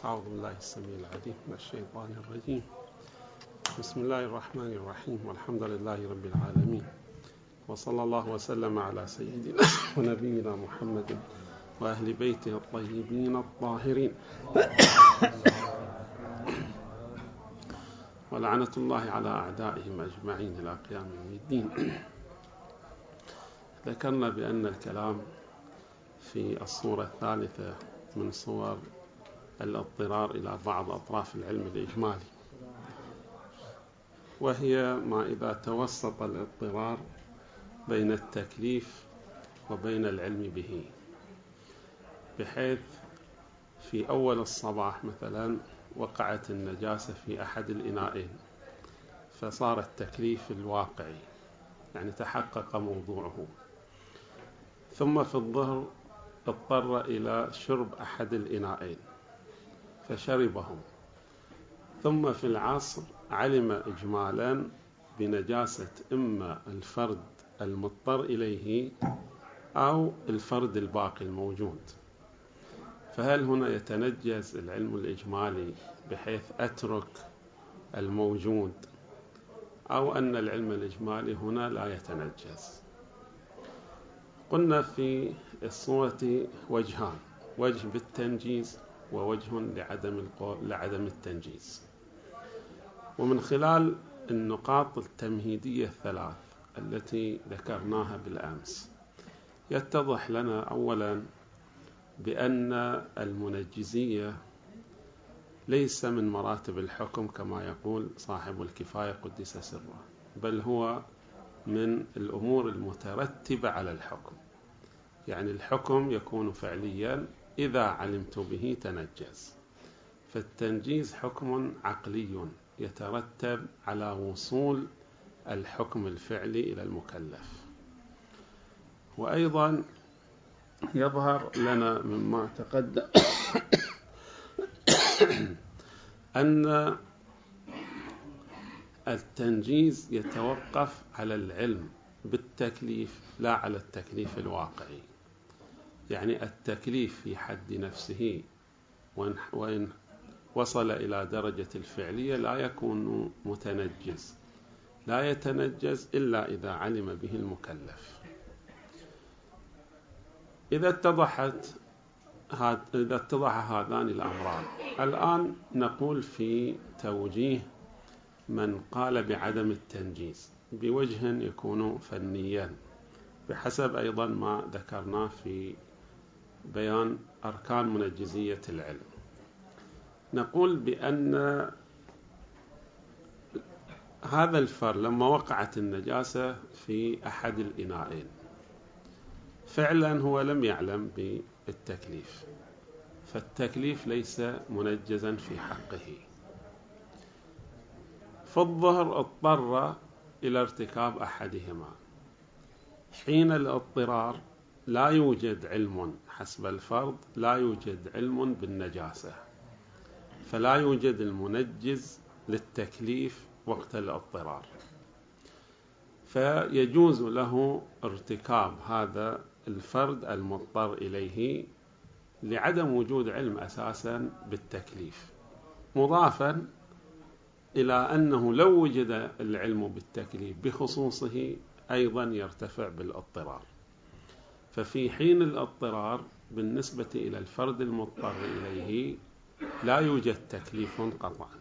أعوذ بالله السميع العليم من الشيطان الرجيم. بسم الله الرحمن الرحيم، والحمد لله رب العالمين، وصلى الله وسلم على سيدنا ونبينا محمد وأهل بيته الطيبين الطاهرين، ولعنة الله على أعدائهم أجمعين إلى قيام يوم الدين. ذكرنا بأن الكلام في الصورة الثالثة من صور الاضطرار إلى بعض أطراف العلم الإجمالي، وهي ما إذا توسط الاضطرار بين التكليف وبين العلم به، بحيث في أول الصباح مثلا وقعت النجاسة في أحد الإناءين فصار التكليف الواقعي، يعني تحقق موضوعه، ثم في الظهر اضطر إلى شرب أحد الإناءين فشربهم، ثم في العصر علم إجمالا بنجاسة إما الفرد المضطر إليه أو الفرد الباقي الموجود. فهل هنا يتنجز العلم الإجمالي بحيث أترك الموجود، أو أن العلم الإجمالي هنا لا يتنجز؟ قلنا في الصورة وجهان: وجه بالتنجيز ووجه لعدم التنجيز. ومن خلال النقاط التمهيدية الثلاث التي ذكرناها بالأمس يتضح لنا أولا بأن المنجزية ليس من مراتب الحكم كما يقول صاحب الكفاية قدس سره، بل هو من الأمور المترتبة على الحكم، يعني الحكم يكون فعليا إذا علمت به تنجز. فالتنجيز حكم عقلي يترتب على وصول الحكم الفعلي إلى المكلف. وأيضا يظهر لنا مما تقدم أن التنجيز يتوقف على العلم بالتكليف لا على التكليف الواقعي، يعني التكليف في حد نفسه وإن وصل إلى درجة الفعلية لا يكون متنجز، لا يتنجز إلا إذا علم به المكلف. إذا اتضح هذان الأمران، الآن نقول في توجيه من قال بعدم التنجيز بوجه يكون فنيا بحسب أيضا ما ذكرناه في بيان أركان منجزية العلم. نقول بأن هذا الفرد لما وقعت النجاسة في أحد الإناءين فعلا هو لم يعلم بالتكليف، فالتكليف ليس منجزا في حقه. في الظهر اضطر إلى ارتكاب أحدهما، حين الاضطرار لا يوجد علم حسب الفرض، لا يوجد علم بالنجاسة، فلا يوجد المنجز للتكليف وقت الاضطرار، فيجوز له ارتكاب هذا الفرد المضطر إليه لعدم وجود علم أساسا بالتكليف، مضافا إلى أنه لو وجد العلم بالتكليف بخصوصه أيضا يرتفع بالاضطرار. ففي حين الاضطرار بالنسبة إلى الفرد المضطر إليه لا يوجد تكليف قطعا.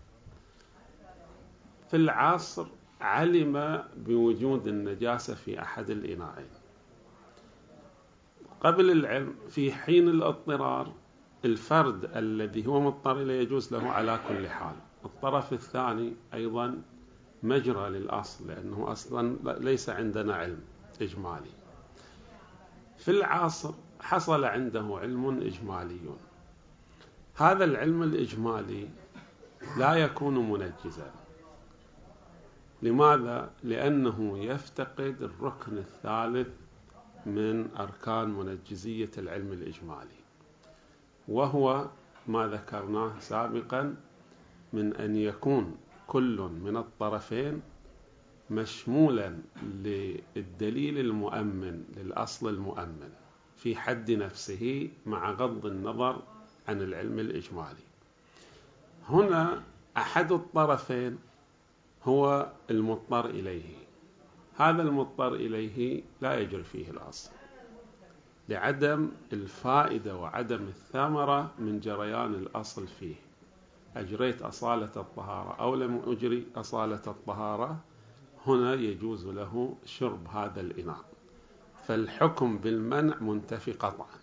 في العصر علم بوجود النجاسة في أحد الإناءين قبل العلم، في حين الاضطرار الفرد الذي هو مضطر إليه يجوز له على كل حال، الطرف الثاني أيضا مجرى للأصل لأنه أصلا ليس عندنا علم إجمالي. في العصر حصل عنده علم إجمالي، هذا العلم الإجمالي لا يكون منجزا. لماذا؟ لأنه يفتقد الركن الثالث من أركان منجزية العلم الإجمالي، وهو ما ذكرناه سابقا من أن يكون كل من الطرفين مشمولا للدليل المؤمن للأصل المؤمن في حد نفسه مع غض النظر عن العلم الإجمالي. هنا أحد الطرفين هو المضطر إليه، هذا المضطر إليه لا يجري فيه الأصل لعدم الفائدة وعدم الثمرة من جريان الأصل فيه. أجريت أصالة الطهارة أو لم أجري أصالة الطهارة، هنا يجوز له شرب هذا الإناء، فالحكم بالمنع منتفي قطعا.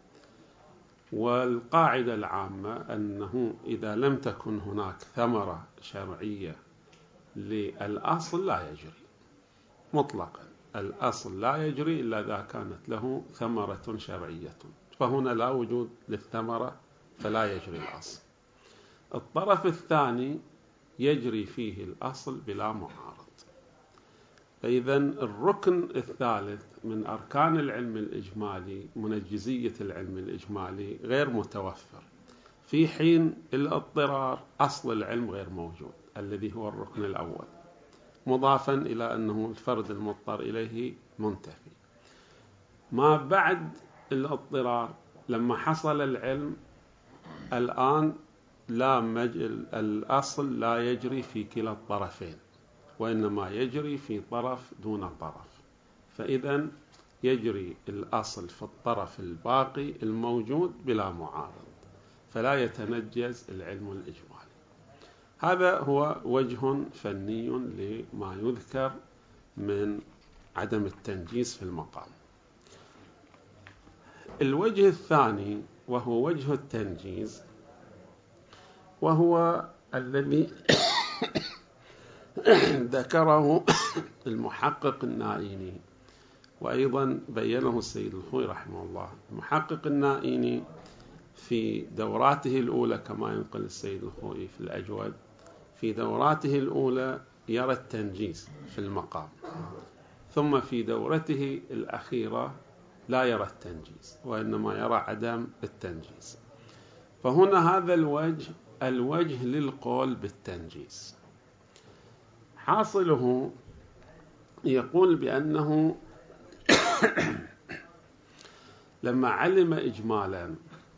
والقاعدة العامة أنه إذا لم تكن هناك ثمرة شرعية للأصل لا يجري مطلقا، الأصل لا يجري إلا إذا كانت له ثمرة شرعية، فهنا لا وجود للثمرة فلا يجري الأصل. الطرف الثاني يجري فيه الأصل بلا معارض. فإذا الركن الثالث من أركان العلم الإجمالي، منجزية العلم الإجمالي، غير متوفر، في حين الاضطرار أصل العلم غير موجود الذي هو الركن الأول، مضافا إلى أنه الفرد المضطر إليه منتفي. ما بعد الاضطرار لما حصل العلم الآن الأصل لا يجري في كلا الطرفين، وإنما يجري في طرف دون طرف، فإذا يجري الأصل في الطرف الباقي الموجود بلا معارض، فلا يتنجز العلم الإجمالي. هذا هو وجه فني لما يذكر من عدم التنجيز في المقام. الوجه الثاني وهو وجه التنجيز، وهو الذي ذكره المحقق النائيني، وأيضا بينه السيد الخوئي رحمه الله. المحقق النائيني في دوراته الأولى كما ينقل السيد الخوئي في الأجود، في دوراته الأولى يرى التنجيز في المقام، ثم في دورته الأخيرة لا يرى التنجيز وإنما يرى عدم التنجيز. فهنا هذا الوجه للقول بالتنجيز. حاصله يقول بأنه لما علم إجمالا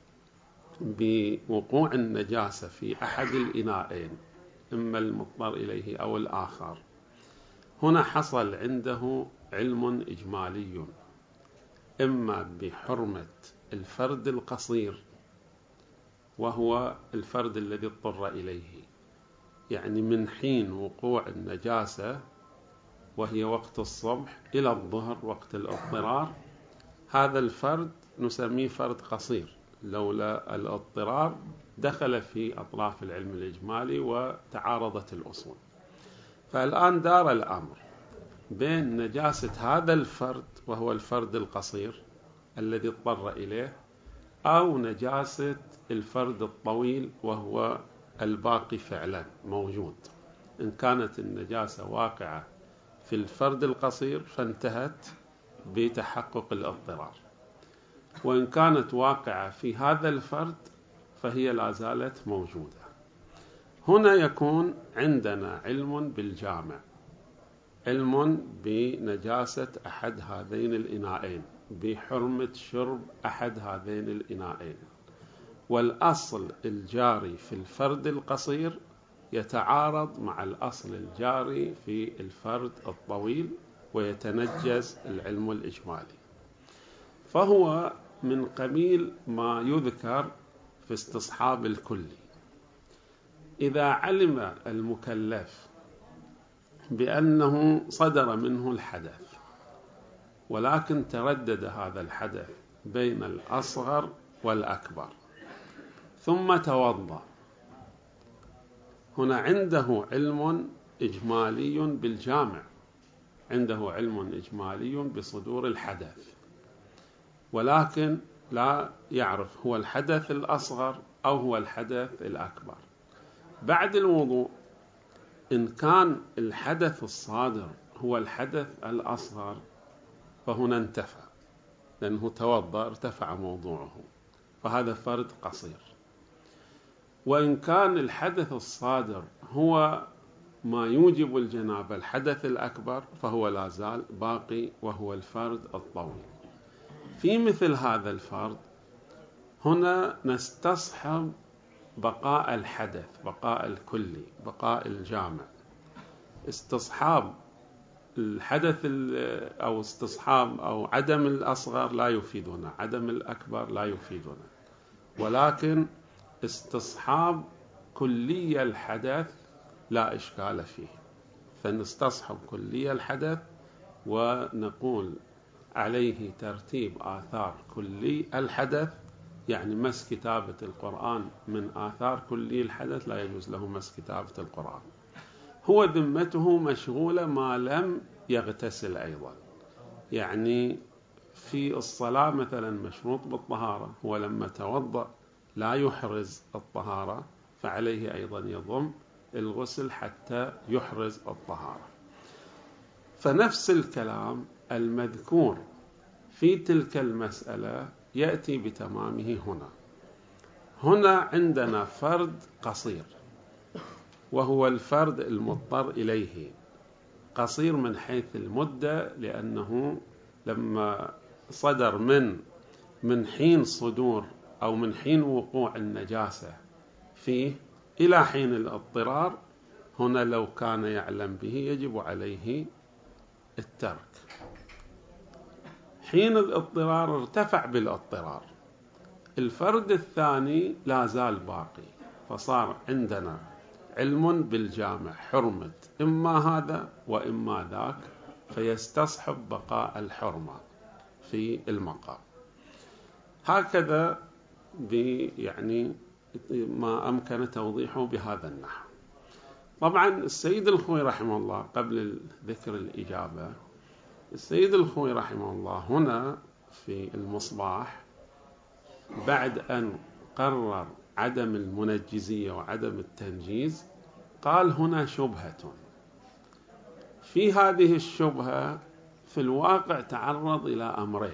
بوقوع النجاسة في أحد الإناءين، إما المضطر إليه أو الآخر، هنا حصل عنده علم إجمالي، إما بحرمة الفرد القصير وهو الفرد الذي اضطر إليه، يعني من حين وقوع النجاسة وهي وقت الصبح إلى الظهر وقت الاضطرار، هذا الفرد نسميه فرد قصير، لولا الاضطرار دخل في أطراف العلم الإجمالي وتعارضت الأصول. فالآن دار الأمر بين نجاسة هذا الفرد وهو الفرد القصير الذي اضطر إليه، أو نجاسة الفرد الطويل وهو الباقي فعلا موجود. إن كانت النجاسة واقعة في الفرد القصير فانتهت بتحقق الاضطرار، وإن كانت واقعة في هذا الفرد فهي لا زالت موجودة. هنا يكون عندنا علم بالجامع، علم بنجاسة أحد هذين الإناءين، بحرمة شرب أحد هذين الإناءين، والأصل الجاري في الفرد القصير يتعارض مع الأصل الجاري في الفرد الطويل ويتنجز العلم الإجمالي. فهو من قبيل ما يذكر في استصحاب الكلي. إذا علم المكلف بأنه صدر منه الحدث، ولكن تردد هذا الحدث بين الأصغر والأكبر، ثم توضأ، هنا عنده علم إجمالي بالجامع، عنده علم إجمالي بصدور الحدث، ولكن لا يعرف هو الحدث الأصغر أو هو الحدث الأكبر. بعد الوضوء إن كان الحدث الصادر هو الحدث الأصغر فهنا انتفى، لأنه توضأ ارتفع موضوعه، فهذا فرد قصير. وإن كان الحدث الصادر هو ما يوجب الجنابة الحدث الأكبر فهو لا زال باقي وهو الفرد الطويل. في مثل هذا الفرد هنا نستصحب بقاء الحدث، بقاء الكلي، بقاء الجامع. استصحاب الحدث أو استصحاب أو عدم الأصغر لا يفيدنا، عدم الأكبر لا يفيدنا، ولكن استصحاب كلي الحدث لا إشكال فيه. فنستصحب كلي الحدث ونقول عليه ترتيب آثار كلي الحدث، يعني مس كتابة القرآن من آثار كلي الحدث، لا يجوز له مس كتابة القرآن. هو ذمته مشغولة ما لم يغتسل أيضا، يعني في الصلاة مثلا مشروط بالطهارة، هو لما توضأ لا يحرز الطهارة، فعليه أيضا يضم الغسل حتى يحرز الطهارة. فنفس الكلام المذكور في تلك المسألة يأتي بتمامه هنا. هنا عندنا فرد قصير، وهو الفرد المضطر إليه، قصير من حيث المدة، لأنه لما صدر من حين صدور أو من حين وقوع النجاسة فيه إلى حين الاضطرار، هنا لو كان يعلم به يجب عليه الترك. حين الاضطرار ارتفع بالاضطرار. الفرد الثاني لا زال باقي، فصار عندنا علم بالجامع، حرمة إما هذا وإما ذاك، فيستصحب بقاء الحرمة في المقام. هكذا يعني ما أمكن توضيحه بهذا النحو. طبعا السيد الخوئي رحمه الله، قبل ذكر الإجابة، السيد الخوئي رحمه الله هنا في المصباح بعد أن قرر عدم المنجزية وعدم التنجيز، قال هنا شبهة. في هذه الشبهة في الواقع تعرض إلى أمرين،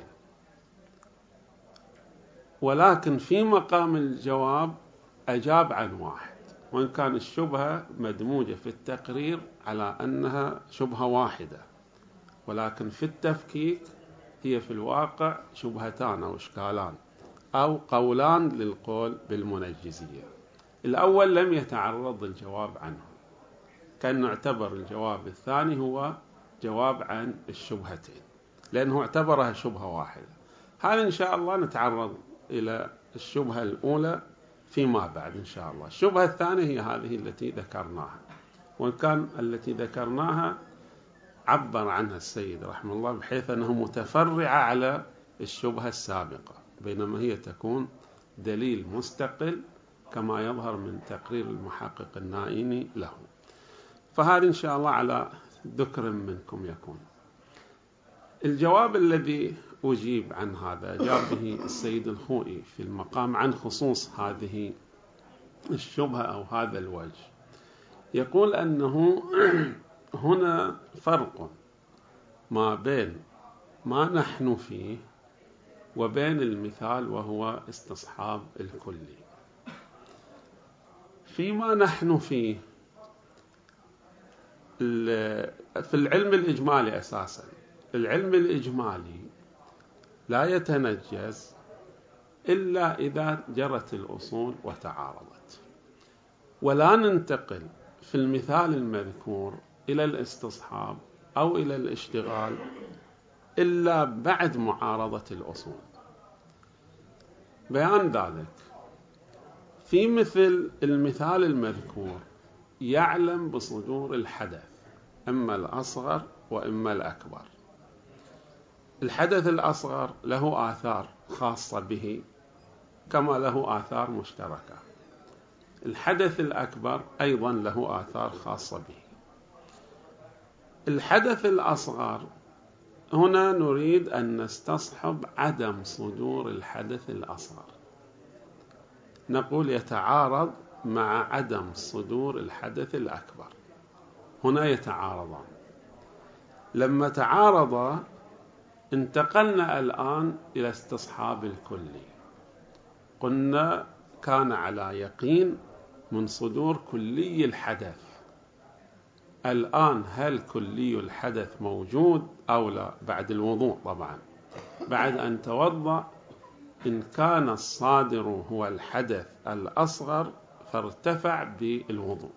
ولكن في مقام الجواب أجاب عن واحد، وإن كان الشبهة مدموجة في التقرير على أنها شبهة واحدة، ولكن في التفكيك هي في الواقع شبهتان أو إشكالان أو قولان للقول بالمنجزية. الأول لم يتعرض الجواب عنه، كان نعتبر الجواب الثاني هو جواب عن الشبهتين، لأنه اعتبرها شبهة واحدة. هذا إن شاء الله نتعرض إلى الشبهة الأولى فيما بعد إن شاء الله. الشبهة الثانية هي هذه التي ذكرناها، وإن كان التي ذكرناها عبر عنها السيد رحمه الله بحيث أنها متفرعة على الشبهة السابقة، بينما هي تكون دليل مستقل كما يظهر من تقرير المحقق النائمي له. فهذا إن شاء الله على ذكر منكم يكون. الجواب الذي أجيب عن هذا جاب به السيد الخوئي في المقام عن خصوص هذه الشبهة أو هذا الوجه. يقول أنه هنا فرق ما بين ما نحن فيه وبين المثال، وهو استصحاب الكلي. فيما نحن فيه في العلم الإجمالي أساسا، العلم الإجمالي لا يتنجز إلا إذا جرت الأصول وتعارضت، ولا ننتقل في المثال المذكور إلى الاستصحاب أو إلى الاشتغال إلا بعد معارضة الأصول. بيان ذلك في مثل المثال المذكور يعلم بصدور الحدث، إما الأصغر وإما الأكبر. الحدث الأصغر له آثار خاصة به كما له آثار مشتركة، الحدث الأكبر أيضا له آثار خاصة به. الحدث الأصغر هنا نريد أن نستصحب عدم صدور الحدث الأصغر، نقول يتعارض مع عدم صدور الحدث الأكبر، هنا يتعارضان. لما تعارضا انتقلنا الآن إلى استصحاب الكلي، قلنا كان على يقين من صدور كلي الحدث، الآن هل كلي الحدث موجود أو لا؟ بعد الوضوء طبعا، بعد أن توضأ، إن كان الصادر هو الحدث الأصغر فارتفع بالوضوء.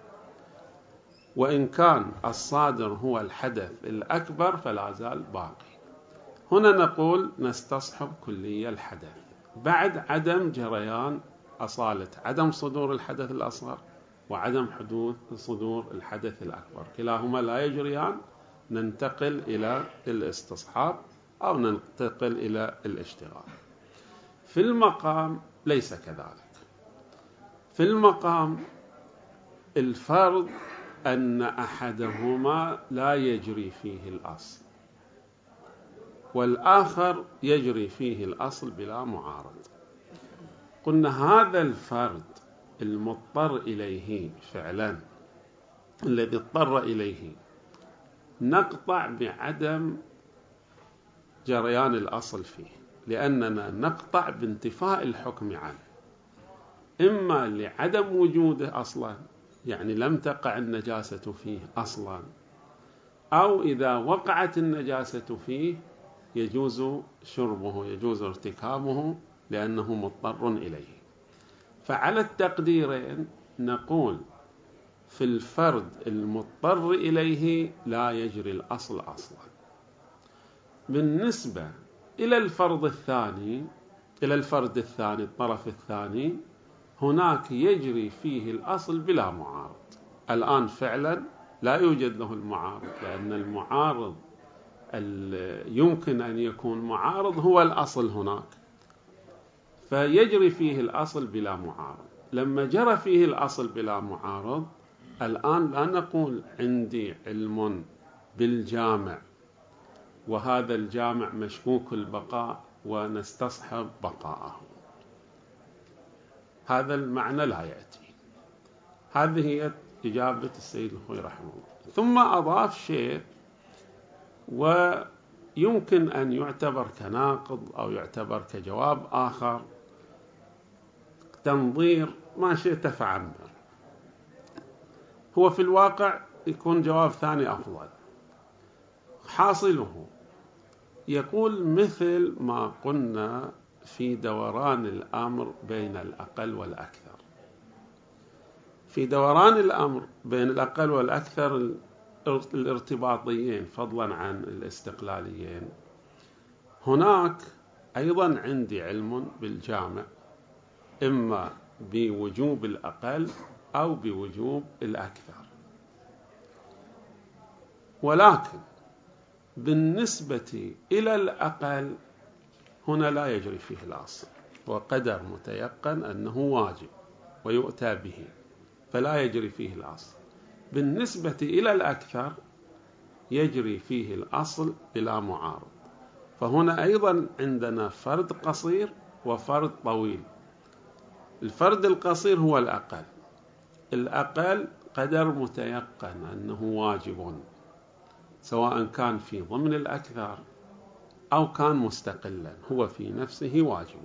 وإن كان الصادر هو الحدث الأكبر فلا زال باقي. هنا نقول نستصحب كلية الحدث بعد عدم جريان أصالة عدم صدور الحدث الأصغر وعدم حدوث صدور الحدث الأكبر، كلاهما لا يجريان، ننتقل إلى الاستصحاب أو ننتقل إلى الاشتغال. في المقام ليس كذلك. في المقام الفرض أن أحدهما لا يجري فيه الأصل والآخر يجري فيه الأصل بلا معارض. قلنا هذا الفرد المضطر إليه فعلا الذي اضطر إليه نقطع بعدم جريان الأصل فيه، لأننا نقطع بانتفاء الحكم عنه، إما لعدم وجوده أصلا، يعني لم تقع النجاسة فيه أصلا، أو إذا وقعت النجاسة فيه يجوز شربه، يجوز ارتكابه لأنه مضطر إليه. فعلى التقديرين نقول في الفرد المضطر إليه لا يجري الأصل أصلا. بالنسبة إلى الفرد الثاني الطرف الثاني، هناك يجري فيه الأصل بلا معارض. الآن فعلا لا يوجد له المعارض، لأن المعارض يمكن أن يكون معارض هو الأصل هناك، فيجري فيه الأصل بلا معارض. لما جرى فيه الأصل بلا معارض، الآن لا نقول عندي علم بالجامع وهذا الجامع مشكوك البقاء ونستصحب بقاءه، هذا المعنى لا يأتي. هذه هي إجابة السيد الخوي رحمه الله. ثم أضاف شيء ويمكن أن يعتبر كناقض أو يعتبر كجواب آخر، تنظير ما شئت فعبر، هو في الواقع يكون جواب ثاني أفضل. حاصله يقول مثل ما قلنا في دوران الأمر بين الأقل والأكثر. في دوران الأمر بين الأقل والأكثر الارتباطيين فضلا عن الاستقلاليين، هناك أيضا عندي علم بالجامع، إما بوجوب الأقل أو بوجوب الأكثر، ولكن بالنسبة إلى الأقل هنا لا يجري فيه الأصل، وقدر متيقن أنه واجب ويؤتى به، فلا يجري فيه الأصل. بالنسبة إلى الأكثر يجري فيه الأصل بلا معارض. فهنا أيضا عندنا فرد قصير وفرد طويل. الفرد القصير هو الأقل، الأقل قدر متيقن أنه واجب، سواء كان في ضمن الأكثر أو كان مستقلا، هو في نفسه واجب.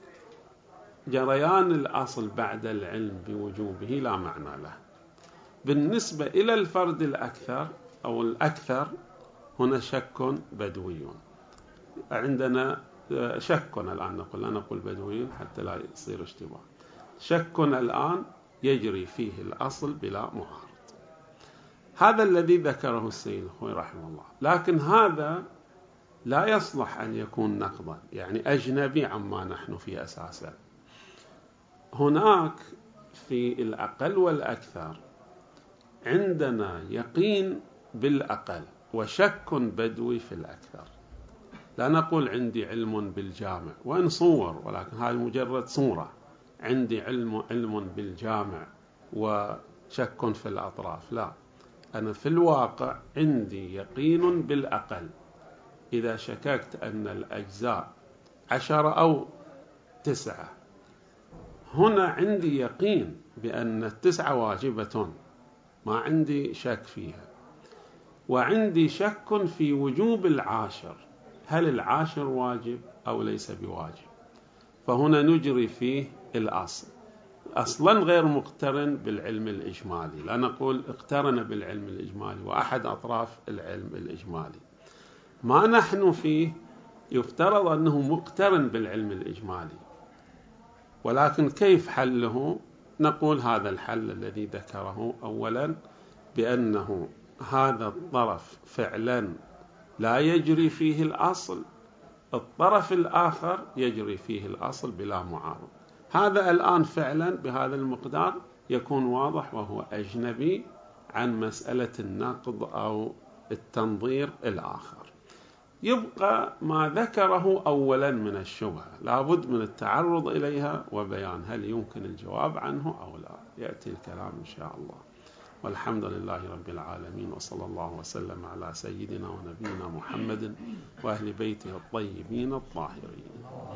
جريان الأصل بعد العلم بوجوبه لا معنى له. بالنسبة إلى الفرد الأكثر أو الأكثر، هنا شك بدوي. عندنا شك الآن، لا نقول بدوي حتى لا يصير اشتباه. شك الآن يجري فيه الأصل بلا معارض. هذا الذي ذكره السيد الخوي رحمه الله، لكن هذا لا يصلح أن يكون نقضا، يعني أجنبي عما نحن فيه أساسا. هناك في الأقل والأكثر عندنا يقين بالأقل وشك بدوي في الأكثر. لا نقول عندي علم بالجامع وإن صور، ولكن هذه مجرد صورة. عندي علم بالجامع وشك في الأطراف، لا، أنا في الواقع عندي يقين بالأقل. إذا شككت أن الأجزاء 10 أو 9، هنا عندي يقين بأن 9 واجبة، ما عندي شك فيها. وعندي شك في وجوب 10، هل 10 واجب أو ليس بواجب؟ فهنا نجري فيه الأصل، أصلا غير مقترن بالعلم الإجمالي. لا نقول اقترن بالعلم الإجمالي وأحد أطراف العلم الإجمالي. ما نحن فيه يفترض أنه مقترن بالعلم الإجمالي، ولكن كيف حله؟ نقول هذا الحل الذي ذكره أولا بأنه هذا الطرف فعلا لا يجري فيه الأصل، الطرف الآخر يجري فيه الأصل بلا معارض. هذا الآن فعلا بهذا المقدار يكون واضح وهو أجنبي عن مسألة النقض أو التنظير الآخر. يبقى ما ذكره أولا من الشبهة لابد من التعرض إليها وبيان هل يمكن الجواب عنه أو لا، يأتي الكلام إن شاء الله. والحمد لله رب العالمين، وصلى الله وسلم على سيدنا ونبينا محمد وأهل بيته الطيبين الطاهرين.